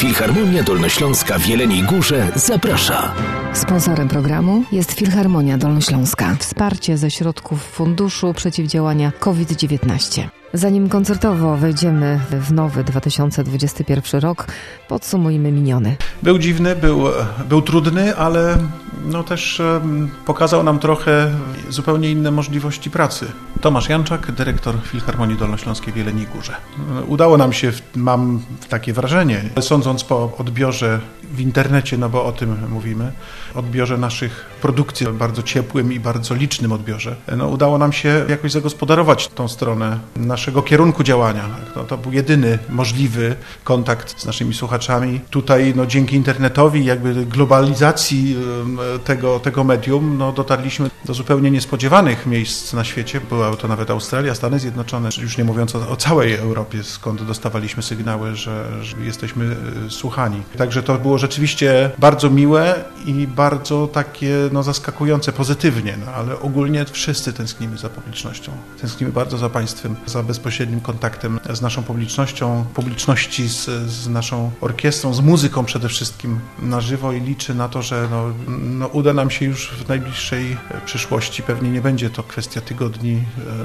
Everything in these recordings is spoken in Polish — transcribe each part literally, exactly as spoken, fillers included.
Filharmonia Dolnośląska w Jeleniej Górze zaprasza. Sponsorem programu jest Filharmonia Dolnośląska. Wsparcie ze środków Funduszu Przeciwdziałania kowid dziewiętnaście. Zanim koncertowo wejdziemy w nowy dwa tysiące dwudziesty pierwszy rok, podsumujmy miniony. Był dziwny, był, był trudny, ale no też pokazał nam trochę zupełnie inne możliwości pracy. Tomasz Janczak, dyrektor Filharmonii Dolnośląskiej w Jeleniej Górze. Udało nam się, mam takie wrażenie, sądząc po odbiorze w internecie, no bo o tym mówimy, odbiorze naszych produkcji, bardzo ciepłym i bardzo licznym odbiorze, no udało nam się jakoś zagospodarować tą stronę naszego kierunku działania. No, to był jedyny możliwy kontakt z naszymi słuchaczami. Tutaj no, dzięki internetowi, jakby globalizacji tego, tego medium, no, dotarliśmy do zupełnie niespodziewanych miejsc na świecie. Była to nawet Australia, Stany Zjednoczone, już nie mówiąc o, o całej Europie, skąd dostawaliśmy sygnały, że, że jesteśmy słuchani. Także to było rzeczywiście bardzo miłe i bardzo takie no, zaskakujące pozytywnie, no, ale ogólnie wszyscy tęsknimy za publicznością. Tęsknimy bardzo za państwem, za bezpośrednim kontaktem z naszą publicznością, publiczności z, z naszą orkiestrą, z muzyką przede wszystkim na żywo i liczę na to, że no, no, uda nam się już w najbliższej przyszłości. Pewnie nie będzie to kwestia tygodni,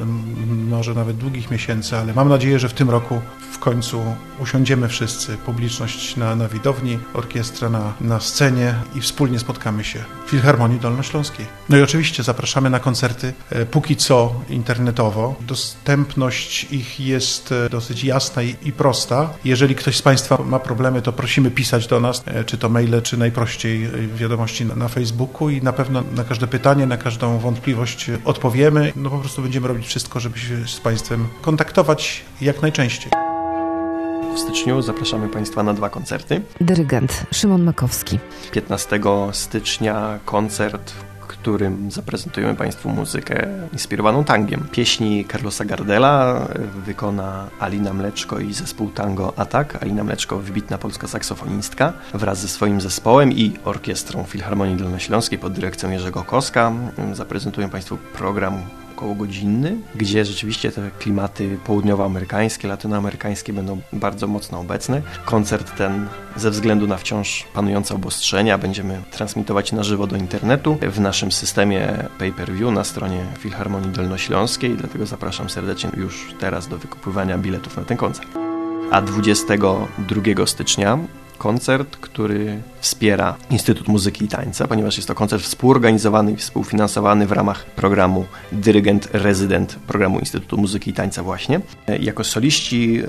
może nawet długich miesięcy, ale mam nadzieję, że w tym roku w końcu usiądziemy wszyscy, publiczność na, na widowni, orkiestra na, na scenie i wspólnie spotkamy się w Filharmonii Dolnośląskiej. No i oczywiście zapraszamy na koncerty, póki co internetowo. Dostępność ich jest dosyć jasna i, i prosta. Jeżeli ktoś z Państwa ma problemy, to prosimy pisać do nas, czy to maile, czy najprościej wiadomości na, na Facebooku i na pewno na każde pytanie, na każdą wątpliwość odpowiemy. No po prostu będziemy robić wszystko, żeby się z Państwem kontaktować jak najczęściej. W styczniu zapraszamy Państwa na dwa koncerty. Dyrygent Szymon Makowski. piętnastego stycznia koncert, w którym zaprezentujemy Państwu muzykę inspirowaną tangiem. Pieśni Carlosa Gardela wykona Alina Mleczko i zespół Tango Atak. Alina Mleczko, wybitna polska saksofonistka, wraz ze swoim zespołem i orkiestrą Filharmonii Dolnośląskiej pod dyrekcją Jerzego Koska zaprezentują Państwu program okołogodzinny, gdzie rzeczywiście te klimaty południowoamerykańskie, latynoamerykańskie będą bardzo mocno obecne. Koncert ten ze względu na wciąż panujące obostrzenia będziemy transmitować na żywo do internetu w naszym systemie pay-per-view na stronie Filharmonii Dolnośląskiej, dlatego zapraszam serdecznie już teraz do wykupywania biletów na ten koncert. A dwudziestego drugiego stycznia koncert, który wspiera Instytut Muzyki i Tańca, ponieważ jest to koncert współorganizowany i współfinansowany w ramach programu Dyrygent Rezydent programu Instytutu Muzyki i Tańca właśnie. Jako soliści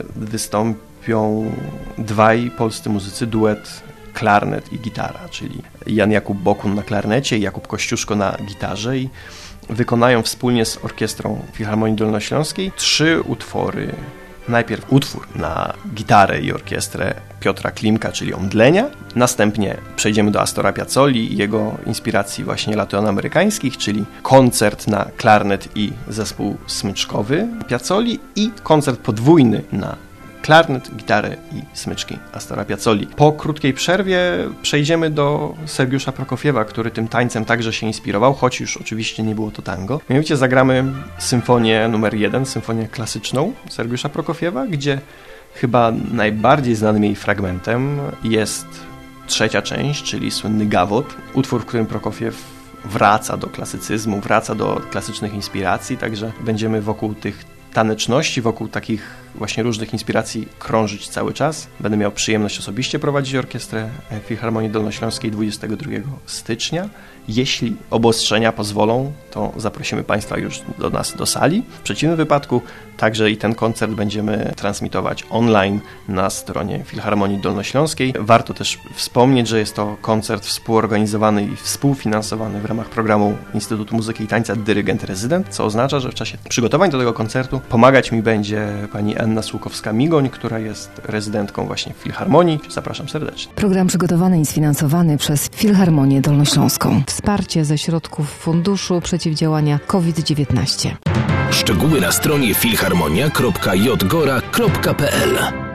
wystąpią dwaj polscy muzycy, duet klarnet i gitara, czyli Jan Jakub Bokun na klarnecie i Jakub Kościuszko na gitarze i wykonają wspólnie z Orkiestrą Filharmonii Dolnośląskiej trzy utwory. Najpierw utwór na gitarę i orkiestrę Piotra Klimka, czyli Omdlenia. Następnie przejdziemy do Astora Piazzoli i jego inspiracji właśnie latynoamerykańskich, czyli koncert na klarnet i zespół smyczkowy Piazzoli i koncert podwójny na klarnet, gitarę i smyczki Astora Piazzoli. Po krótkiej przerwie przejdziemy do Sergiusza Prokofiewa, który tym tańcem także się inspirował, choć już oczywiście nie było to tango. Mianowicie zagramy symfonię numer jeden, symfonię klasyczną Sergiusza Prokofiewa, gdzie chyba najbardziej znanym jej fragmentem jest trzecia część, czyli słynny gawot, utwór, w którym Prokofiew wraca do klasycyzmu, wraca do klasycznych inspiracji, także będziemy wokół tych taneczności, wokół takich właśnie różnych inspiracji krążyć cały czas. Będę miał przyjemność osobiście prowadzić orkiestrę Filharmonii Dolnośląskiej dwudziestego drugiego stycznia. Jeśli obostrzenia pozwolą, to zaprosimy Państwa już do nas do sali. W przeciwnym wypadku także i ten koncert będziemy transmitować online na stronie Filharmonii Dolnośląskiej. Warto też wspomnieć, że jest to koncert współorganizowany i współfinansowany w ramach programu Instytutu Muzyki i Tańca Dyrygent Rezydent, co oznacza, że w czasie przygotowań do tego koncertu pomagać mi będzie pani Anna Słukowska-Migoń, która jest rezydentką właśnie w Filharmonii. Zapraszam serdecznie. Program przygotowany i sfinansowany przez Filharmonię Dolnośląską. Wsparcie ze środków Funduszu Przeciwdziałania kowid dziewiętnaście. Szczegóły na stronie filharmonia kropka jgora kropka p l.